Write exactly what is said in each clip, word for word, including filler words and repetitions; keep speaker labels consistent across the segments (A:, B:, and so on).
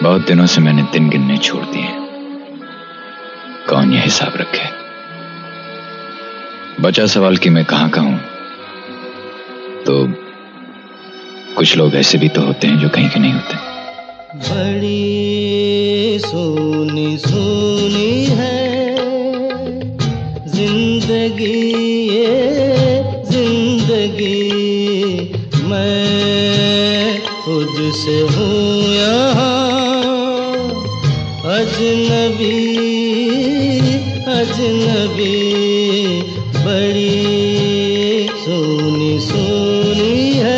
A: बहुत दिनों से मैंने दिन गिनने छोड़ दिए। कौन ये हिसाब रखे? बचा सवाल कि मैं कहां का हूं, तो कुछ लोग ऐसे भी तो होते हैं जो कहीं के नहीं होते।
B: बड़ी सोनी सोनी है जिंदगी ये जिंदगी, मैं खुद से हूँ यहाँ अजनबी अजनबी। बड़ी सोनी सोनी है।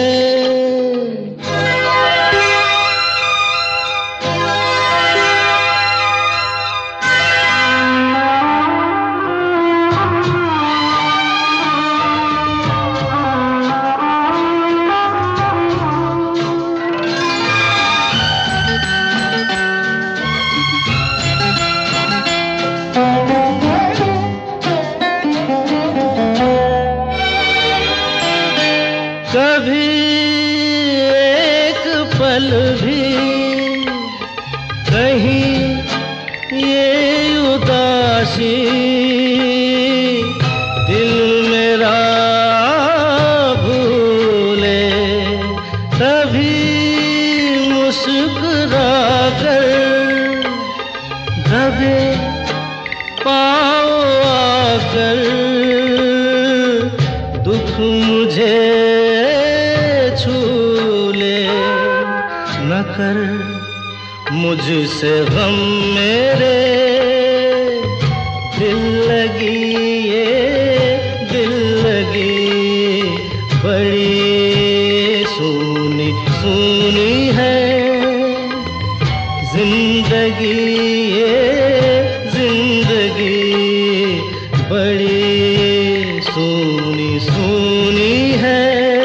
B: कभी एक पल भी कहीं ये उदासी दिल मेरा भूले, तभी मुस्कुरा कर दबे पाँव आकर दुख मुझे न कर मुझसे गम मेरे दिल लगी ये दिल लगी। बड़ी सोनी सोनी है जिंदगी ये जिंदगी, बड़ी सोनी सोनी है।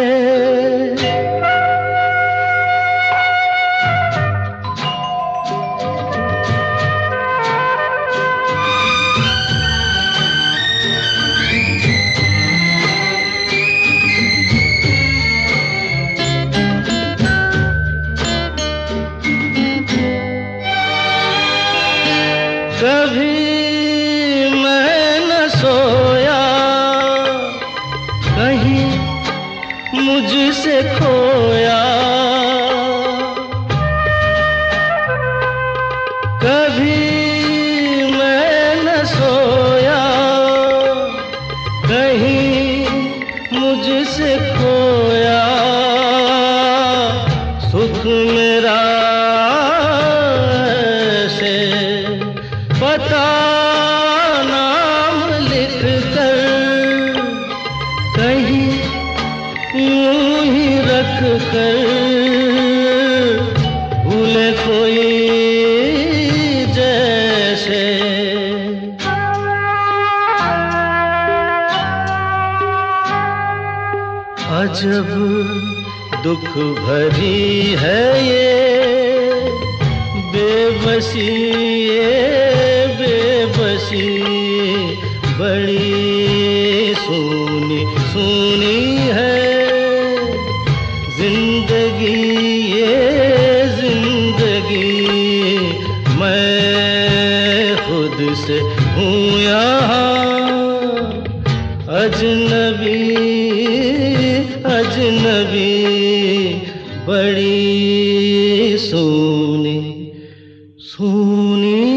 B: कभी मैं न सोया कहीं मुझसे खोया, कभी मैं न सोया कहीं मुझसे खोया। सुख मेरा पता नाम लिख कर कहीं यूं ही रख कर भूले कोई जैसे। अजब दुख भरी है ये बेबसी ये बेबसी। बड़ी सोनी सोनी है जिंदगी ये जिंदगी, मैं खुद से हूँ यहाँ अजनबी अजनबी। बड़ी सोनी सोनी